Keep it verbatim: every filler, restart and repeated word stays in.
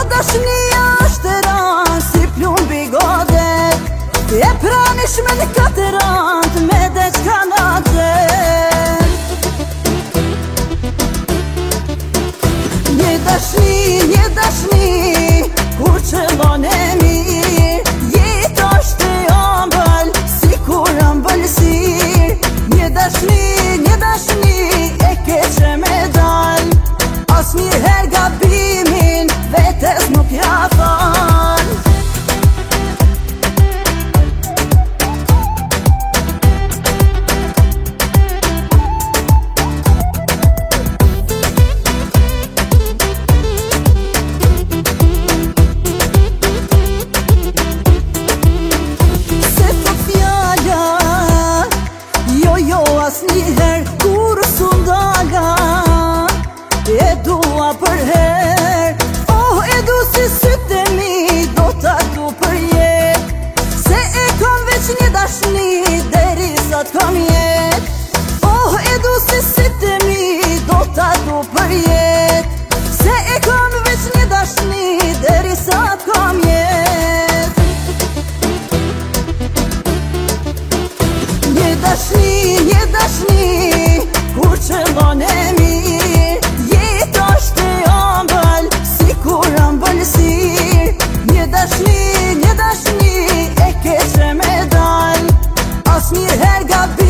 dashnia është e ranë si plumbi godet, e pranish me në katerant me dhe qka në gjet. Një dashni, një dashni, kur qëllon e mirë, jetë është e ëmbël, si kur ëmbël sirë. Një dashni, një dashni, e keqe me dal, as një her gabimin, vetes nuk ja fal. As njëher kur s'undala, e dua për her. Oh, e du si sytë e mi, do t'a du për jet, se e kom veç një dashni, deri sa t'kom jet. Oh, e du si sytë e mi, do t'a du për jet, se e kom veç një dashni, deri sa t'kom jet. Një dashni, një dashni, kur qëllon e mirë, jetë është e ëmbël, si kur ëmbël sirë. Një dashni, një dashni, e keqe me dal, as një her gabi